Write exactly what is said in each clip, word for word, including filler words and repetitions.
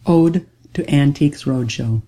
Ode to Antiques Roadshow.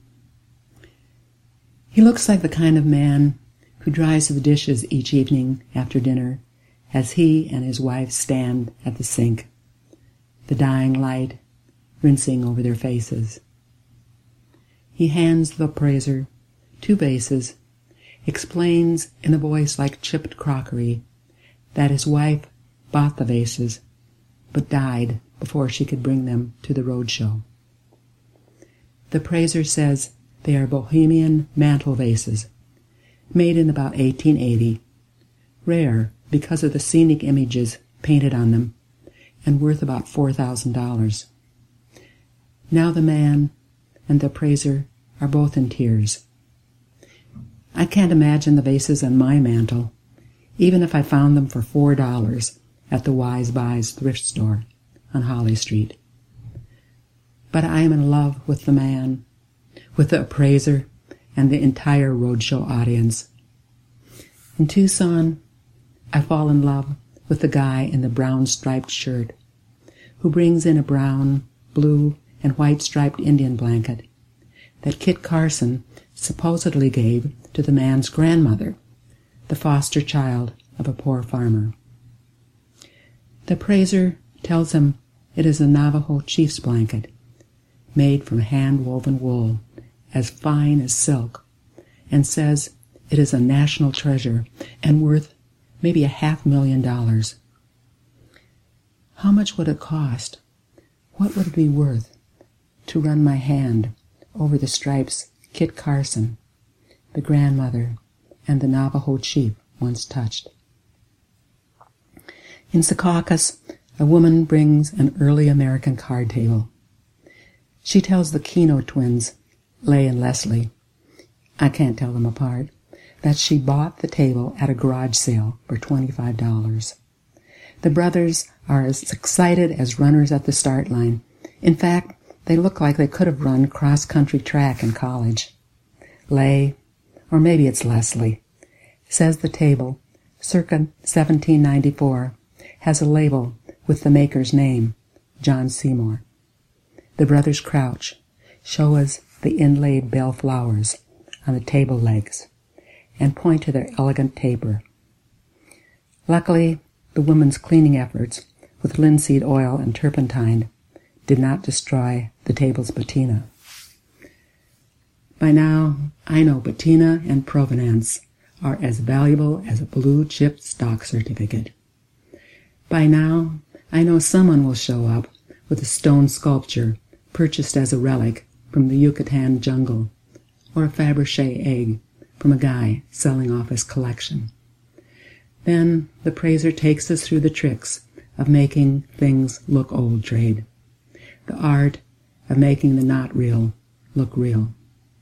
He looks like the kind of man who dries the dishes each evening after dinner as he and his wife stand at the sink, the dying light rinsing over their faces. He hands the appraiser two vases, explains in a voice like chipped crockery that his wife bought the vases but died before she could bring them to the roadshow. The appraiser says they are Bohemian mantel vases, made in about eighteen eighty, rare because of the scenic images painted on them, and worth about four thousand dollars. Now the man and the appraiser are both in tears. I can't imagine the vases on my mantel, even if I found them for four dollars at the Wise Buys thrift store on Holly Street. But I am in love with the man, with the appraiser, and the entire roadshow audience. In Tucson, I fall in love with the guy in the brown striped shirt, who brings in a brown, blue, and white striped Indian blanket that Kit Carson supposedly gave to the man's grandmother, the foster child of a poor farmer. The appraiser tells him it is a Navajo chief's blanket, made from hand-woven wool as fine as silk, and says it is a national treasure and worth maybe a half million dollars. How much would it cost? What would it be worth to run my hand over the stripes Kit Carson, the grandmother, and the Navajo chief once touched? In Secaucus, a woman brings an early American card table. She tells the Keno twins, Leigh and Leslie, I can't tell them apart, that she bought the table at a garage sale for twenty-five dollars. The brothers are as excited as runners at the start line. In fact, they look like they could have run cross-country track in college. Leigh, or maybe it's Leslie, says the table, circa seventeen ninety-four, has a label with the maker's name, John Seymour. The brothers crouch, show us the inlaid bell flowers on the table legs, and point to their elegant taper. Luckily, the woman's cleaning efforts with linseed oil and turpentine did not destroy the table's patina. By now, I know patina and provenance are as valuable as a blue-chip stock certificate. By now, I know someone will show up with a stone sculpture purchased as a relic from the Yucatan jungle, or a Fabergé egg from a guy selling off his collection. Then the appraiser takes us through the tricks of making things look old trade, the art of making the not real look real.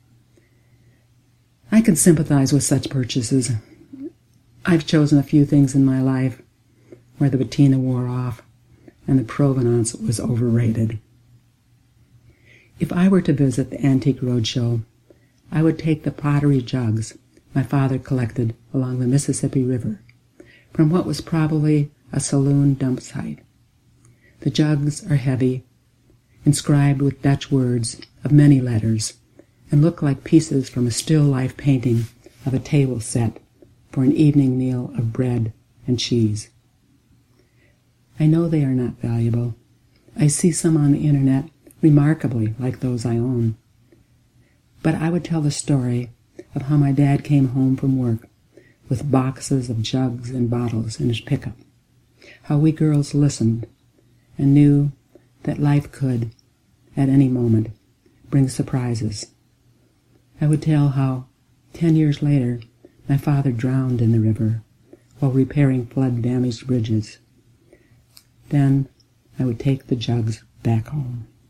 I can sympathize with such purchases. I've chosen a few things in my life where the patina wore off and the provenance was overrated. If I were to visit the Antique Roadshow, I would take the pottery jugs my father collected along the Mississippi River from what was probably a saloon dump site. The jugs are heavy, inscribed with Dutch words of many letters, and look like pieces from a still-life painting of a table set for an evening meal of bread and cheese. I know they are not valuable. I see some on the internet remarkably like those I own. But I would tell the story of how my dad came home from work with boxes of jugs and bottles in his pickup, how we girls listened and knew that life could, at any moment, bring surprises. I would tell how, ten years later, my father drowned in the river while repairing flood-damaged bridges. Then I would take the jugs back home.